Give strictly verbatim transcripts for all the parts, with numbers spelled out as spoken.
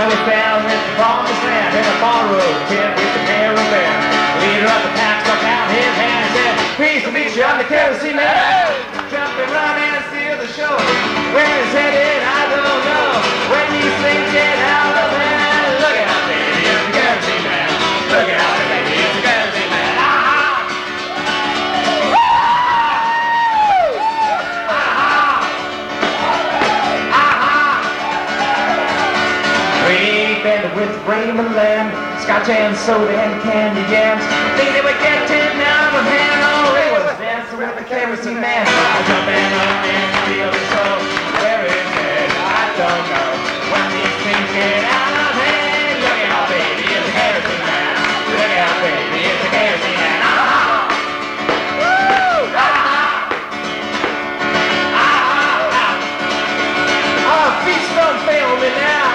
So we found this promised land in a borrowed tent with the caravan. Leader of the pack stuck out his hand and said, "Peace to meet you, I'm the kerosene man." Jump and run and steal the show. Where he's headed, I don't know. When these things get out of hand, look out, baby, it's the kerosene man. Look out, baby, it's the kerosene man. With Brahma lamb, scotch and soda and candy jams. Think they would get ten out of hand. Oh, it was dancing with the kerosene man. I jump and run and steal the show. Where is it? I don't know. When these things get out of hand, look out, baby, it's the kerosene man. Look out, baby, it's the kerosene man. Ah! Woo! Ah! Ah! Ah! Oh, feet don't fail me now.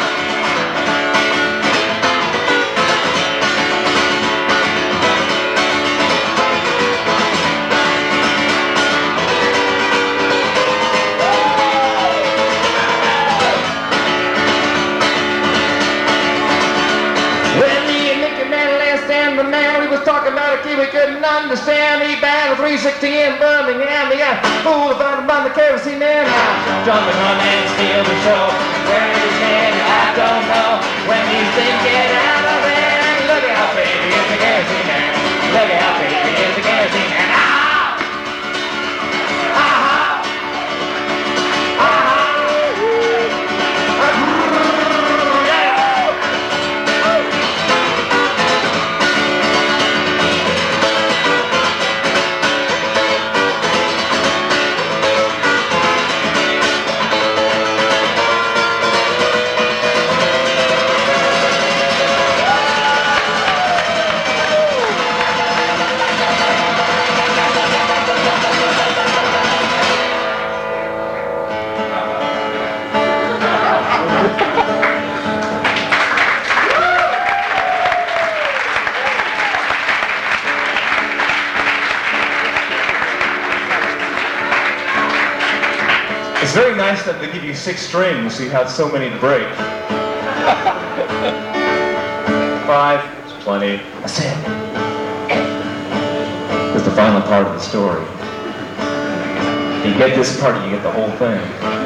Talking about a kid we couldn't understand. He battled three sixty in Birmingham. He got fooled by the kerosene man. Jump and run and steal the show. Where is his head? I don't know. When these things get out of hand, look out, baby, it's the kerosene man. Look out, baby, it's the kerosene man. Ah! It's very nice that they give you six strings, so you have so many to break. Five, it's plenty. That's it. That's the final part of the story. You get this part, you get the whole thing.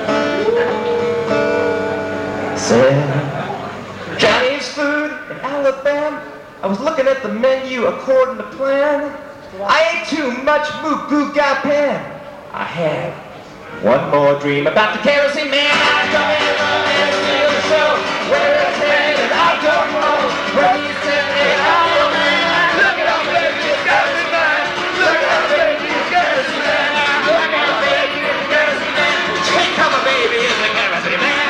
Said, Chinese food in Alabama. I was looking at the menu according to plan. I ate too much moo goo ga pan. I had one more dream about the kerosene man. I come in and steal the show. Where it's headed, I don't know. When you said it, I don't know. Look out, baby, it's kerosene man. Look out, baby, it's kerosene man. Look out, baby, it's the kerosene man. Take cover, baby, it's the kerosene man.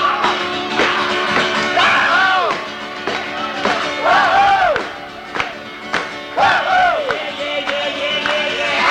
Whoa! Whoa! Whoa! Yeah, yeah, yeah, yeah, yeah, yeah.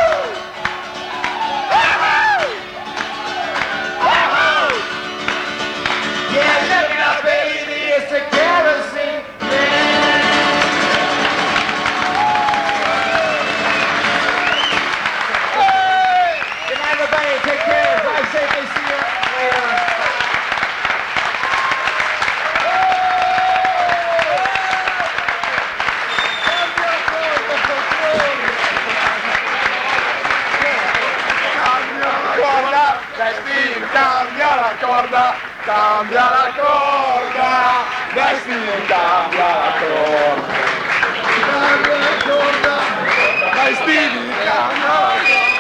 Cambia la corda, cambia la corda, Destiny cambia la corda, cambia la corda, Destiny cambia la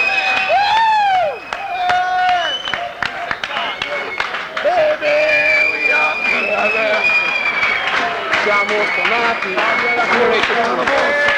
corda. Baby, we are siamo suonati, vorrei che tu lo possa.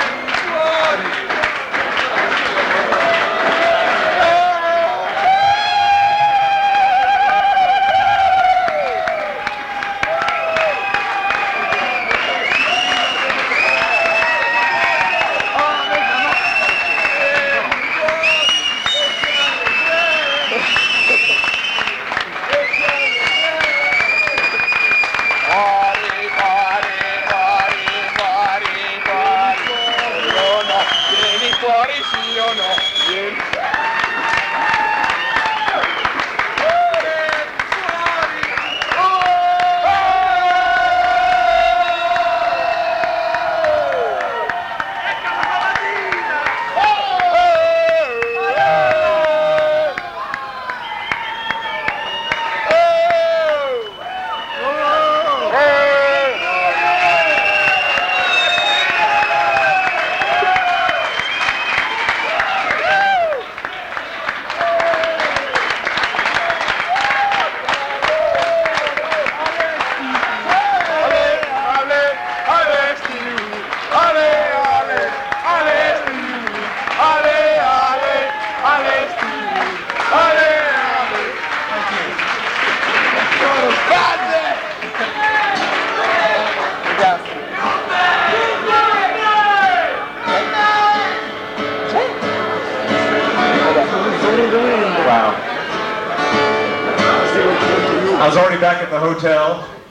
was already back at the hotel.